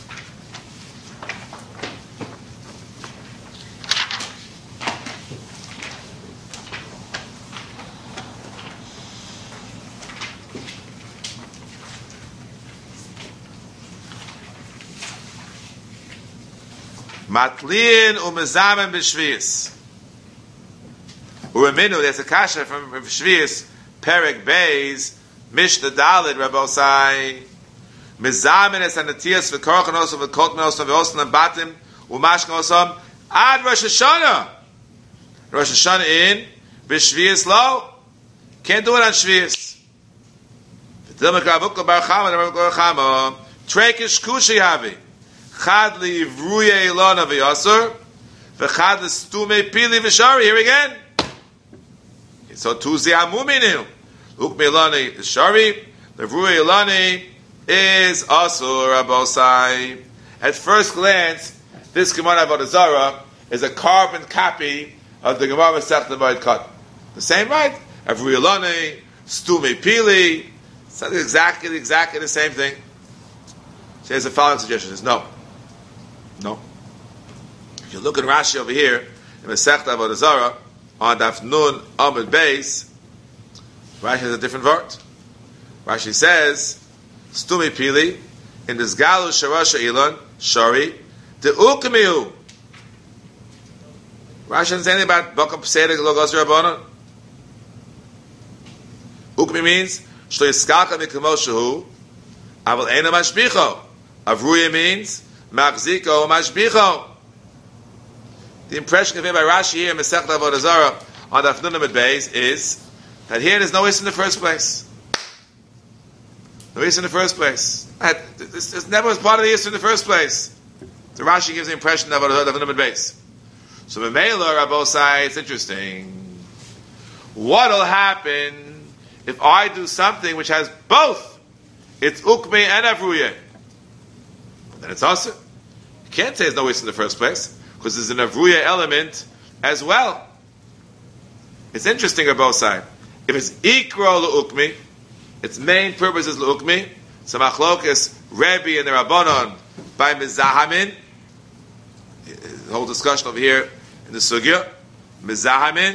Speaker 1: Matlin umezamen b'shvius. Ureminu, there's a kasha from Shvius, Perek Beis, Mishnah Daled, Rabbi Osai. Mezamen es anatias v'korchan osam v'kot me'osam v'osam batim u'mashkan osam ad Rosh Hashanah. Rosh Hashanah in, b'shvius lo. Can't do it on Shvius. V'til mekavukla bar chama, Rabbi bar chama. Treikish kushi havi. Chad li vruye ilana v'yasur, v'chad li stume pili v'shari. Here again. So Tuzi amuminu. Uk me'ilani is shari, the vruye ilani is asur abosai. At first glance, this Gemara Avodah Zarah is a carbon copy of the Gemara Masechet Moed Katan. The same, right? Vruye ilani, stume pili. It's exactly the same thing. So here's the following suggestion: is no. If you look at Rashi over here in Masechet Avodah Zarah on Daf Nun Amud Beis, Rashi has a different word. Rashi says, "Stumi pili in this Galu Sharasha Ilan, Shari, the Ukmiu. Rashi doesn't say anything about Bakam Peseder Logos Rabbanon. Ukmi means Shlo Yiskalka Mikamo Shehu, Aval Eina Mashbicho. Avruya means Machziko Mashbicho. The impression given by Rashi here in Masechet Avodah Zarah on the Afnunam Beis is that here there's no Is in the first place. No Is in the first place. This never was part of the Is in the first place. So Rashi gives the impression of Afnunam Beis. So Memela Rabbosai, it's interesting. What'll happen if I do something which has both? It's Ukme and Avruya. Then it's also. You can't say there's no Is in the first place, because there's an Avruya element as well. It's interesting on both sides. If it's Ikro L'Ukmi, its main purpose is L'Ukmi, so Machlokes, Rebbe and the Rabbanon, by Mizahamin, the whole discussion over here in the Sugya, Mizahamin,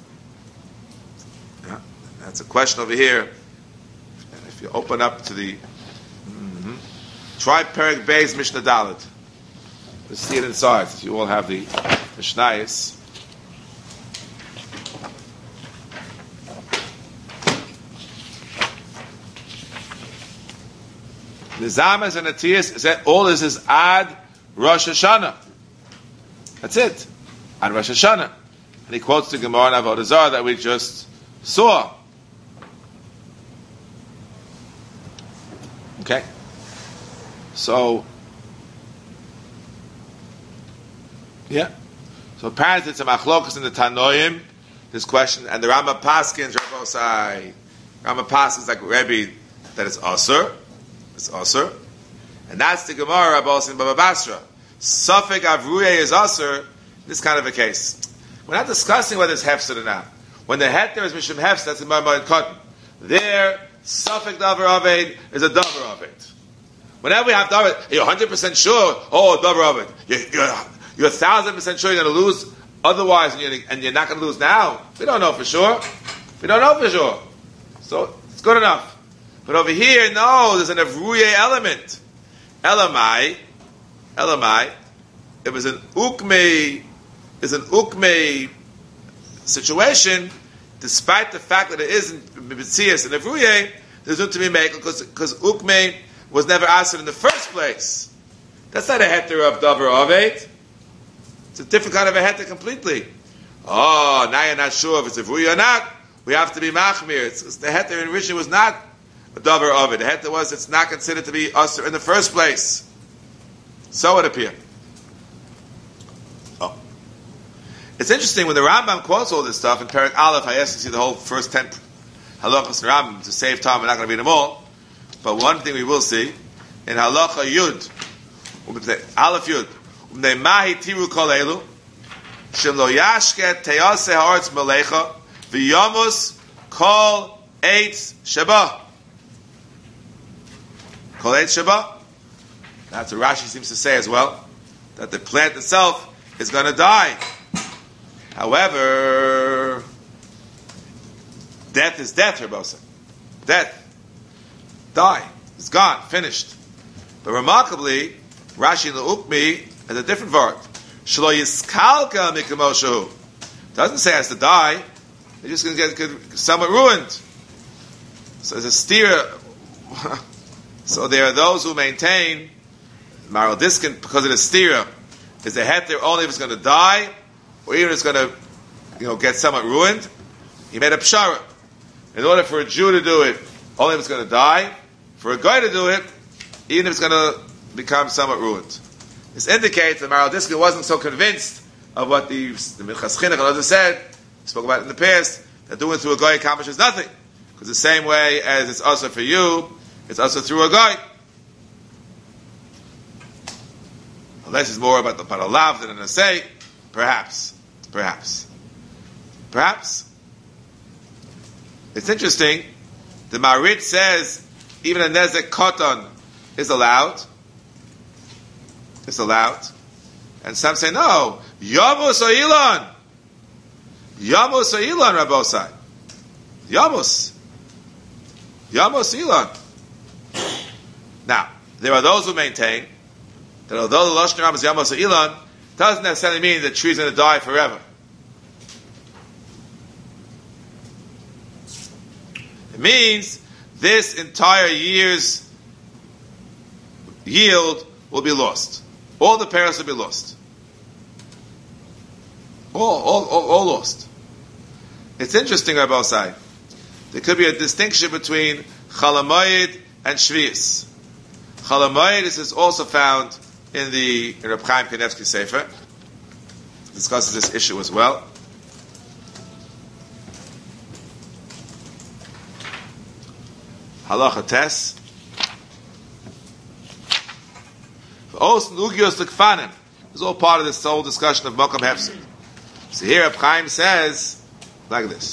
Speaker 1: that's a question over here. And if you open up to the, try Perek Beis Mishnah Dalet. Let's see it inside. You all have the Mishnayos. The Zamas and Atiyas, all this is Ad Rosh Hashanah. That's it. Ad Rosh Hashanah. And he quotes the Gemara in Avodah Zarah that we just saw. Okay? So, yeah. So apparently it's a machlokas in the Tanoim, this question, and the Rama Paskins, Rabbosai. Rama Paskins like Rebbe, that it's Asur. It's Asur. And that's the Gemara Rabbosai in Baba Basra. Safek Avruye is Asur, this kind of a case. We're not discussing whether it's Hefsed or not. When the heter is Mishum Hefsed, that's the Marmar Cotton. There, Safek Davar Aved is a Davar Aved. Whenever we have Davar, you're 100% sure, Davar Aved. You're 1,000% sure you're going to lose otherwise, and you're not going to lose now. We don't know for sure. We don't know for sure. So, it's good enough. But over here, no, there's an Avruye element. Elamai, it was an Ukme situation, despite the fact that it isn't B'tzias and Avruye, there's no to be made, because Ukme was never asked in the first place. That's not a heter of Davar Aved. It's a different kind of a heter completely. Oh, now you're not sure if it's Avruya or not. We have to be machmir. It's the heter in Rishon was not a Davar Aved. The heter was it's not considered to be usher in the first place. So it appeared. Oh. It's interesting when the Rambam quotes all this stuff in Perek Aleph. I asked to see the whole first 10 halachas in Rambam to save time. We're not going to read them all. But one thing we will see in halacha Yud, Aleph Yud, Mahi tiru kol elu, shem lo yashke teyase haaretz melecha, v'yamus kol eitz sheba. Kol eitz sheba. That's what Rashi seems to say as well, that the plant itself is going to die. However, death is death, Rebbosa. Death. Die. It's gone. Finished. But remarkably, Rashi in the Ukmi has a different word. Shlo yiskalka mikamo. Doesn't say it has to die. They're just going to get somewhat ruined. So there's a steer. So there are those who maintain Maral Diskin, because of the steer, is the heter only if it's going to die, or even if it's going to, get somewhat ruined. He made a pshara. In order for a Jew to do it, only if it's going to die. For a guy to do it, even if it's going to become somewhat ruined. This indicates that Maral Diskin wasn't so convinced of what the Minchas Chinuch and others said, spoke about it in the past, that doing it through a guy accomplishes nothing. Because the same way as it's also for you, it's also through a guy. Unless it's more about the paralav than an assay, perhaps. It's interesting. The Marit says even a nezek koton is allowed. It's allowed. And some say no. Yamus or Elon. Yamus or Elon, Rabbosai. Yamus Elon. Now, There are those who maintain that although the Lashon Ram is Yamos Ilan, doesn't necessarily mean that the tree's going to die forever. It means this entire year's yield will be lost. All the parents will be lost. All lost. It's interesting, Rabbi Osai. There could be a distinction between Chalamoyed and Shvius. Chalamoyed is also found in Reb Chaim Kanevsky Sefer. Discusses this issue as well. Halacha Tes. Os Nugios Lekfanim. It's all part of this whole discussion of Makam Hefsed. So here Reb Chaim says like this.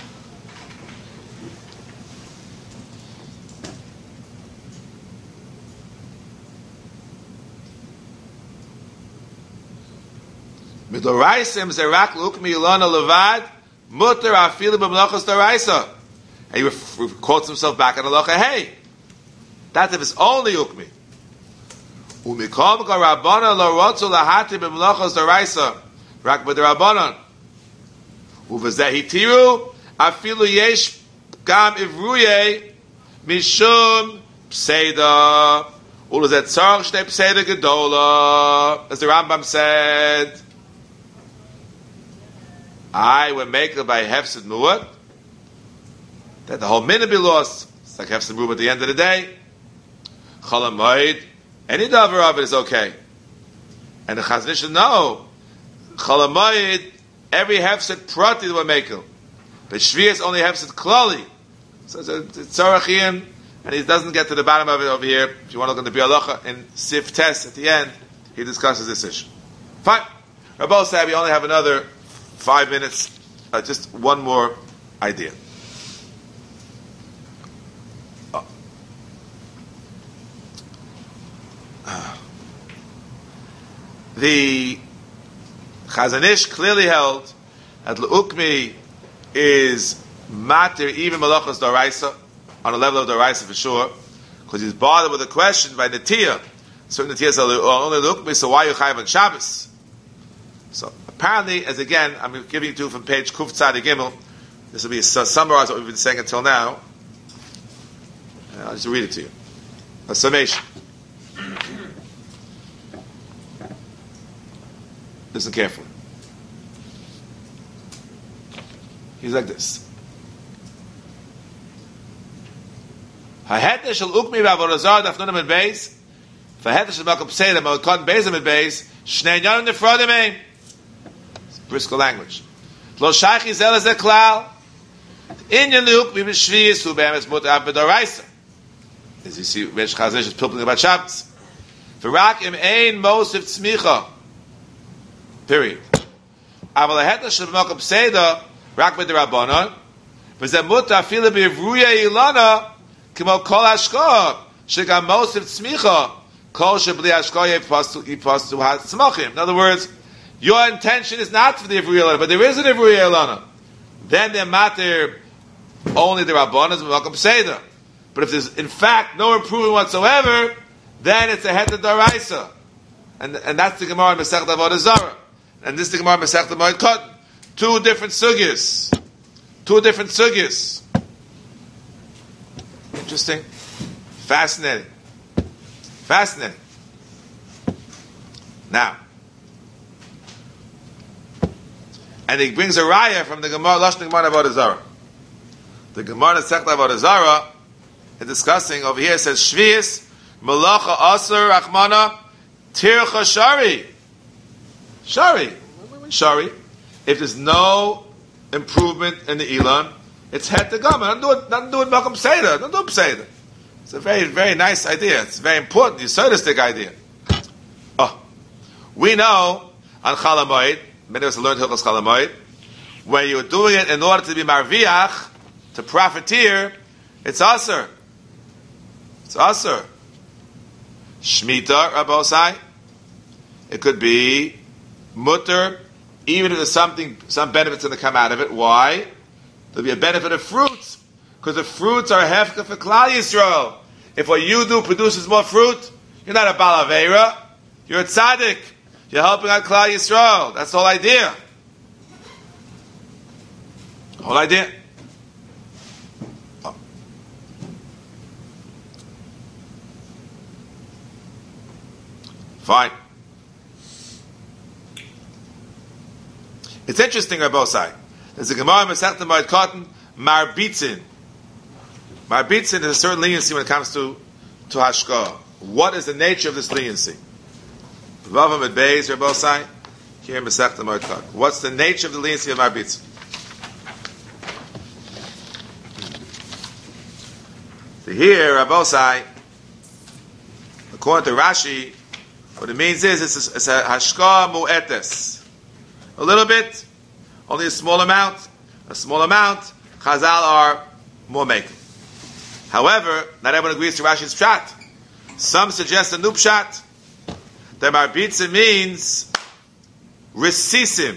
Speaker 1: Midoraisim zerak lukmi ilana levad muter afilu b'mlachos doraisa. And he quotes himself back in halacha. Hey, that's if it's only ukmi. Umikom garabana lo rotzu lahati b'mlachos doraisa rak b'derabanan. Uvazeh hitiru afilu yesh gam ivruye mishum pseida ulazet tzarch shnei pseida gedola, as the Rambam said. I would make it by Hefsed Mu'at, that the whole minute be lost. It's like Hefsed Mu'at at the end of the day. Chalamoid, any davar of it is okay. And the Chazon Ish should know, Chalamoid, every Hefsed Prati will make it. But Shvius only Hefsed Klali. So it's Tzorachim, and he doesn't get to the bottom of it over here. If you want to look at the Bialacha in Sif Tes at the end, he discusses this issue. Fine. Rabbi said we only have another 5 minutes, just one more idea. The Chazon Ish clearly held that L'ukmi is matir even malachos d'oraisa, on a level of d'oraisa for sure, because he's bothered with a question by Netiyah. Certain Netiyahs are only L'ukmi, so why are you chayav on Shabbos? So apparently, as again, I'm giving it to you from page Kuf Tzadi Gimel. This will be summarize what we've been saying until now. I'll just read it to you. A summation. Listen carefully. He's like this. Ha'hetne shel ukmi v'avodah zarah dafnunim and beis. V'hetne shel makam pseida malkon beizim and beis. Shnei nyanim nefrodim ein. Briscoe language. Lo shaychi zel ez klal. Inyan l'ukmi b'shvius hu be'emes mutar b'doraisa. As you see, Reish Chazon Ish is pilping about Shabbos. V'rak im ein mosif tzmicha. Period. Aval ha'hetna shel makam pseida rak b'derabanan. V'zeh mutar afilu b'ivruya ilana k'mo kol hashkoah shegam mosif tzmicha kol shebli hashkoah yipastu ha'tzmachim. In other words, your intention is not for the Ivruya Elana, but there is an Ivruya Elana. Then they're matter only the Rabbanas and Malkam Seder. But if there's in fact no improvement whatsoever, then it's a Het D'Oraisa. And that's the Gemara in Masechet Avodah Zarah. And this is the Gemara in Masechet Moed Katan. Two different sugyas. Interesting. Fascinating. Now, and he brings a raya from the Gemara, Lashon Gemara Avodah Zarah. The Gemara Masechet Avodah Zarah is discussing over here. It says Shvius Malacha Asur Rachmana Tircha Shari. If there's no improvement in the Elam, it's Het Gama. Nothing to do with Malkam Seder. Don't do Seder. It's a very, very nice idea. It's a very important, Yisodistic idea. We know on Chalamoid, many of us have learned Hilchos Chalamoid, when you're doing it in order to be marviach, to profiteer, it's Asur. Shmita, Rabbi Osai. It could be mutter, even if there's some benefits going to come out of it. Why? There'll be a benefit of fruits, because the fruits are hefka for Klal Yisrael. if what you do produces more fruit, you're not a Bal Aveira, you're a tzaddik. You're helping out Klal Yisrael. That's the whole idea. Whole idea. Oh. Fine. It's interesting on both sides. There's a Gemara in Masechet Moed Katan, Marbitzin. Marbitzin is a certain leniency when it comes to hashkah. What is the nature of this leniency? Vavam at Beis, Rabbi Sai, here in Masechet Moed Katan. What's the nature of the leniency of Marbitzin? So here, Rabbi Sai, according to Rashi, what it means is it's a hashkah mu'etes. A little bit, only a small amount. A small amount, Chazal are more making. However, not everyone agrees to Rashi's pshat. Some suggest a new pshat. That marbitzim means resisim.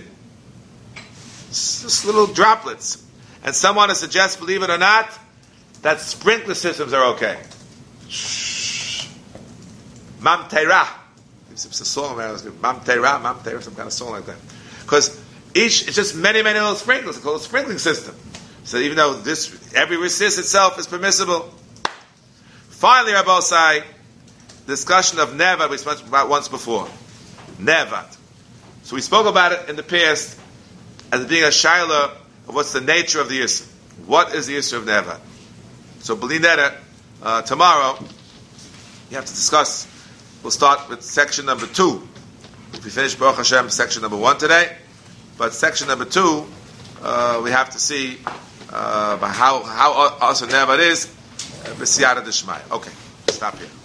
Speaker 1: Just little droplets. And some want to suggest, believe it or not, that sprinkler systems are okay. Mamteira. It's a song, Mamteira, some kind of song like that. Because it's just many little sprinklers. It's called a sprinkling system. So even though every resist itself is permissible. Finally, Rabbi Sai, discussion of Nevad we spoke about once before. Nevad. So we spoke about it in the past as being a shaila of what's the nature of the Yisr. What is the Yisr of Nevad? So Belinetta, tomorrow, you have to discuss. We'll start with section number 2. If we finish Baruch Hashem section number 1 today, but section number 2, we have to see how also Nevad is, B'siyata D'Shmaya. Okay, stop here.